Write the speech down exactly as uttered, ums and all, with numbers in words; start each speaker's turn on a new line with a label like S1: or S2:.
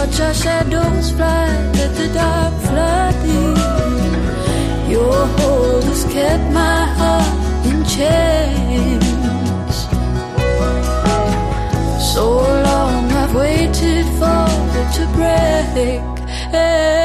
S1: watch our shadows fly, let the dark flood in. Your hold has kept my heart in chains. So long I've waited for it to break.